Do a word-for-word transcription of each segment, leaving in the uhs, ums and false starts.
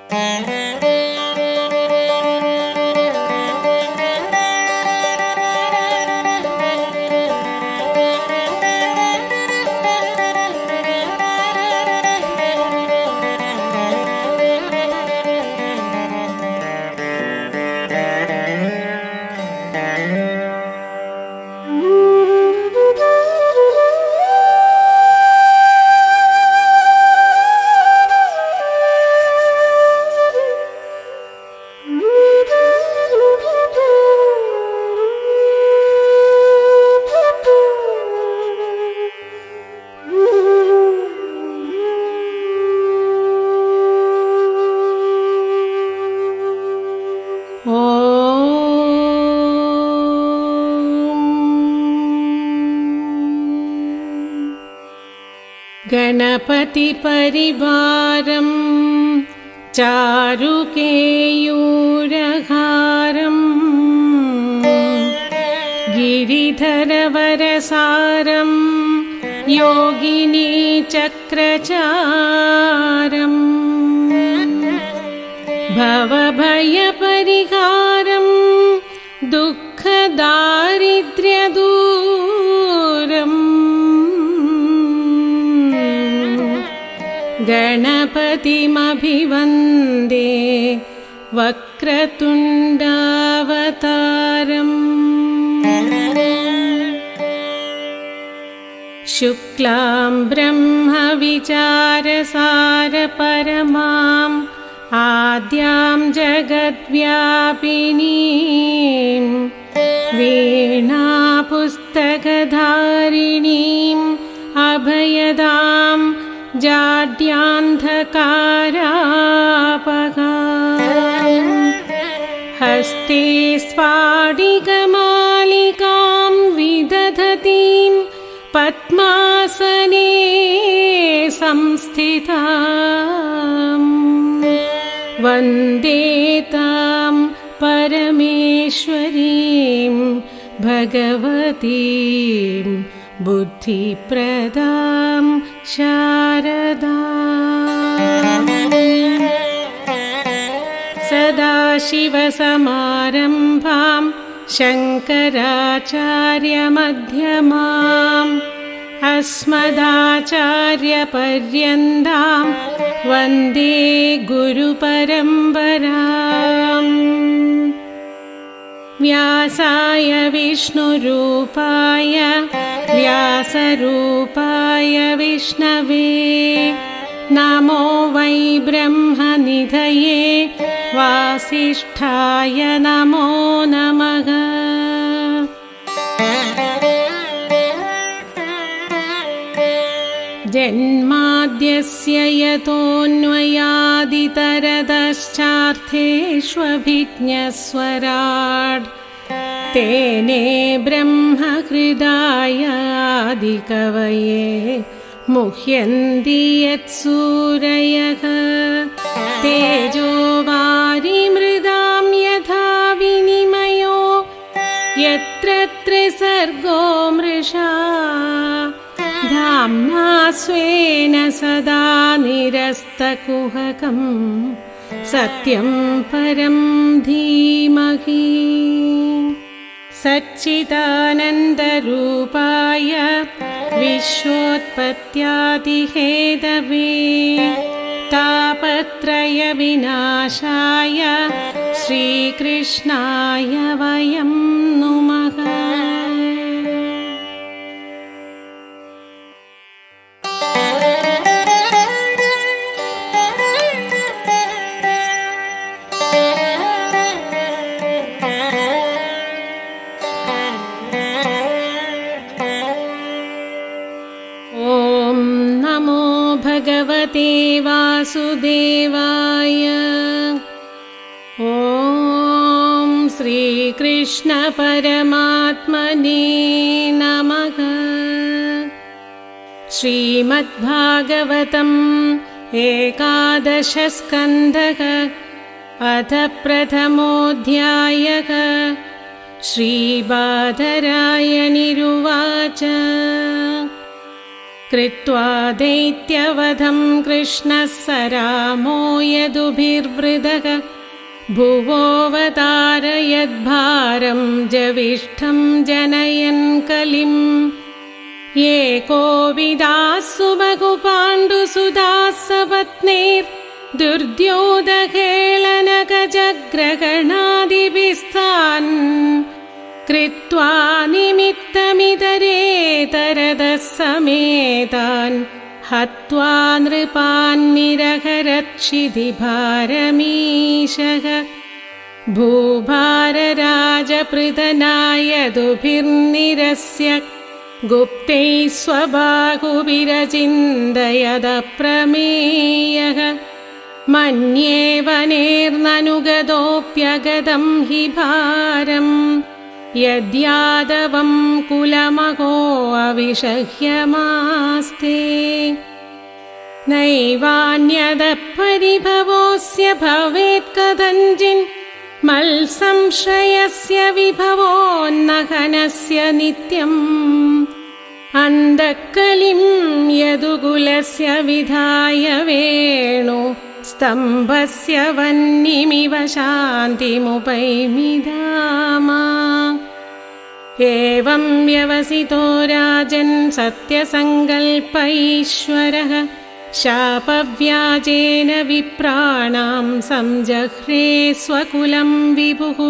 गणपति परिवारं चारुकेयूरहारं गिरिधरवरसारं योगिनी चक्रचारं भवभयपरिहारं दुःखदारिद्र्यदूरम् गणपतिमभिवन्दे वक्रतुण्डावतारम् शुक्लां ब्रह्मविचारसारपरमाम् आद्यां जगद्व्यापिनीं वीणापुस्तकधारिणीम् अभयदां जाड्यान्धकारापगाम् हस्ते स्फाटिकमालिकां विदधतीं पद्मासने संस्थिताम् वन्दे तां परमेश्वरीं भगवतीं बुद्धिप्रदां शारदाम् सदाशिवसमारम्भां शङ्कराचार्यमध्यमाम् अस्मदाचार्यपर्यन्तां वन्दे गुरुपरम्पराम् व्यासाय विष्णुरूपाय व्यासरूपाय विष्णवे नमो वै ब्रह्मनिधये वासिष्ठाय नमो नमः। जन्माद्यस्य यतोऽन्वयादितरतश्चार्थेष्वभिज्ञस्वराट् तेने ब्रह्महृदायादिकवये मुह्यन्ति यत्सूरयः तेजो वारिमृदां यथा विनिमयो यत्र त्रिसर्गो मृषा धाम्ना स्वेन सदा निरस्तकुहकं सत्यं परं धीमहि। सच्चिदानन्दरूपाय विश्वोत्पत्त्यादिहेतवे तापत्रयविनाशाय श्रीकृष्णाय वयं नुमः। भगवते वासुदेवाय ॐ श्रीकृष्ण परमात्मने नमः। श्रीमद्भागवतम् एकादश स्कन्धः अथ प्रथमोऽध्यायः। श्रीबादरायणिरुवाच कृत्वा दैत्यवधं कृष्णः स रामो यदुभिर्वृदः भुवोऽवतारयद्भारं जविष्ठं जनयन् कलिम् एकोविदास्सु बहुपाण्डुसुताः सपत्नीर्दुर्द्योतहेळनगजग्रगणादिभिस्तान् कृत्वा निमित्तमितरेतरदः समेतान् हत्वा नृपान्निरहरच्छिदिभारमीशः भूभारराजपृतनायदुभिर्निरस्य गुप्तैः स्वबाहुभिरचिन्तयदप्रमेयः मन्ये वनेर्ननुगतोऽप्यगतं हि भारम् यद्यादवं कुलमहो अविषह्यमास्ते नैवान्यदः परिभवोऽस्य भवेत् कथञ्चिन् मल्संश्रयस्य विभवोन्नहनस्य नित्यम् अन्धःकलिं यदुकुलस्य विधाय वेणु स्तम्भस्य वह्निमिव शान्तिमुपैमि धामा एवं व्यवसितो राजन् सत्यसङ्कल्प ईश्वरः शापव्याजेन विप्राणां संजह्रे स्वकुलं विभुः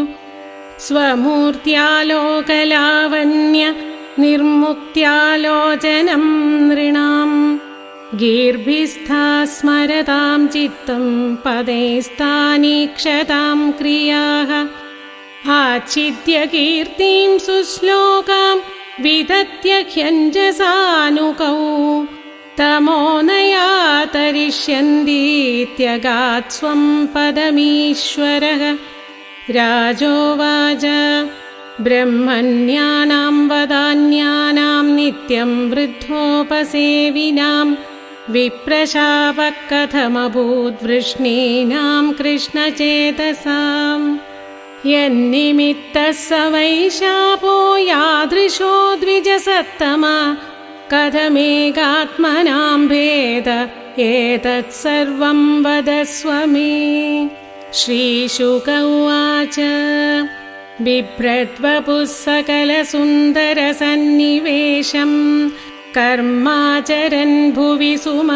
स्वमूर्त्यालोकलावण्य निर्मुक्त्यालोचनं नृणाम् गीर्भिस्था स्मरतां चित्तं पदैस्तानीक्षतां क्रियाः आच्छिद्य कीर्तिं सुश्लोकां विदत्य ह्यञ्जसानुकौ तमोनया तरिष्यन्तीत्यगात् स्वं पदमीश्वरः राजोवाच ब्रह्मण्यानां वदान्यानां नित्यं वृद्धोपसेविनां विप्रशापः कथमभूद्वृष्णीनां कृष्णचेतसाम् यन्निमित्तः स वै शापो यादृशो द्विजसत्तमा कथमेकात्मनां भेद एतत्सर्वं वदस्व मे। श्रीशुक उवाच बिभ्रद्वपुः सकलसुन्दरसन्निवेशम् कर्माचरन् भुवि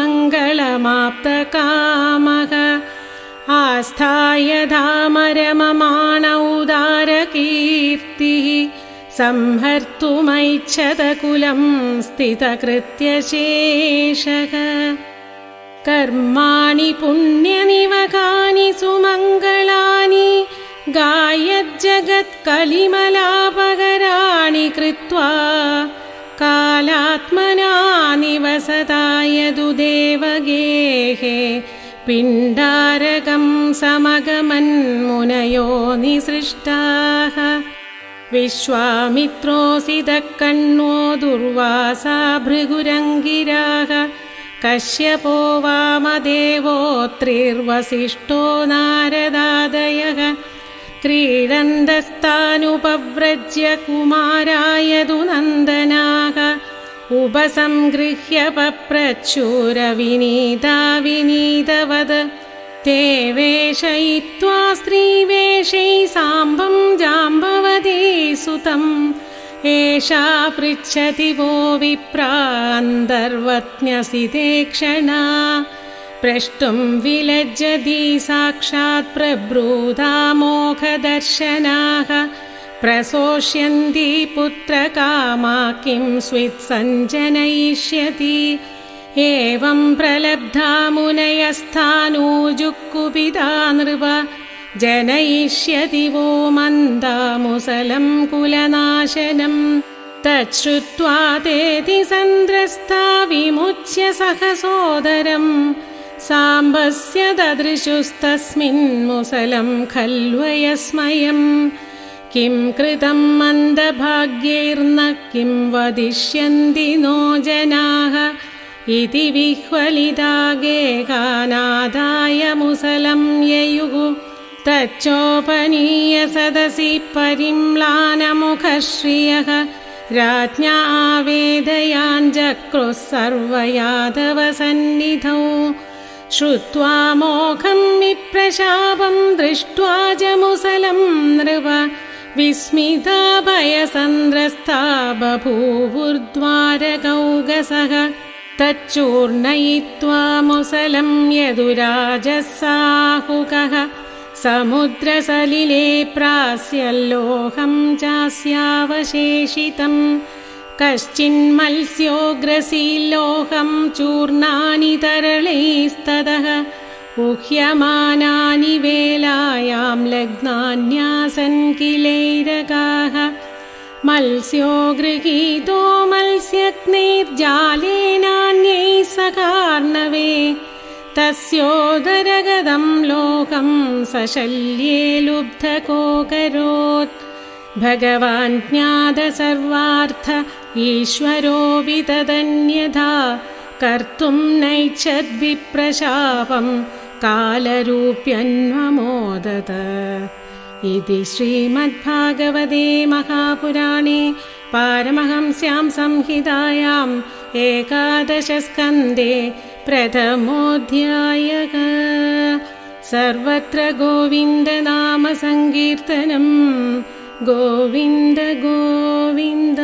सुमङ्गलमाप्तकामः आस्थाय धामरममाण उदारकीर्तिः संहर्तुमैच्छतकुलं स्थितकृत्यशेषः कर्माणि पुण्यनिवकानि सुमङ्गलानि गायज्जगत्कलिमलापकराणि कृत्वा कालात्मना निवसताय दुदेवगेहे पिण्डारकं समगमन्मुनयो निसृष्टाः विश्वामित्रोऽसितः कण्वो दुर्वासा भृगुरङ्गिराः कश्यपो वामदेवोऽत्रिर्वसिष्ठो नारदादयः क्रीडन्तस्तानुपव्रज्य कुमाराय दुनन्दनाः उपसंगृह्य पप्रच्छूरविनीता विनीतवद ते वेशयित्वा स्त्रीवेषैः साम्बं जाम्बवती सुतम् एषा पृच्छति वो विप्रान्तर्वत्न्यसि ते क्षणा प्रष्टुं विलज्जति साक्षात् प्रब्रूधा मोघदर्शनाः प्रसोष्यन्ति पुत्रकामा किं स्वित्सञ्जनयिष्यति एवं प्रलब्धा मुनयस्थानूजुक्कुपिता नृप जनयिष्यति वो मन्दामुसलं कुलनाशनम् तच्छ्रुत्वा तेति सन्द्रस्ता विमुच्य सहसोदरम् साम्बस्य ददृशुस्तस्मिन्मुसलं खल्वयस्मयम् किं कृतं मन्दभाग्यैर्न किं वदिष्यन्ति नो जनाः इति विह्वलिता गेहानादाय मुसलं ययुः तच्चोपनीय सदसि परिम्लानमुखश्रियः राज्ञा आवेदयाञ्चक्रुः सर्वयादवसन्निधौ श्रुत्वा मोघं विप्रशापं दृष्ट्वा च मुसलं नृप विस्मिता भयसन्द्रस्ता बभूवुर्द्वारकौगसः तच्चूर्णयित्वा मुसलं यदुराजः साहुकः समुद्रसलिले प्रास्यल्लोहं चास्यावशेषितम् कश्चिन्मत्स्योग्रसील्लोहं चूर्णानि तरलैस्ततः उह्यमानानि वेलायां लग्नान्यासन् किलैरकाः मत्स्यो गृहीतो मत्स्यग्नेर्जालेनान्यैः सकार्णवे तस्योदरगदं लोकं सशल्ये लुब्धकोकरोत् भगवान् ज्ञातसर्वार्थ ईश्वरोऽपि तदन्यथा कर्तुं नैच्छद्विप्रशापं कालरूप्यन्वमोदत इति श्रीमद्भागवते महापुराणे पारमहंस्यां संहितायाम् एकादशस्कन्धे प्रथमोऽध्यायः। सर्वत्र गोविन्दनामसङ्कीर्तनम् गोविन्द गोविन्द।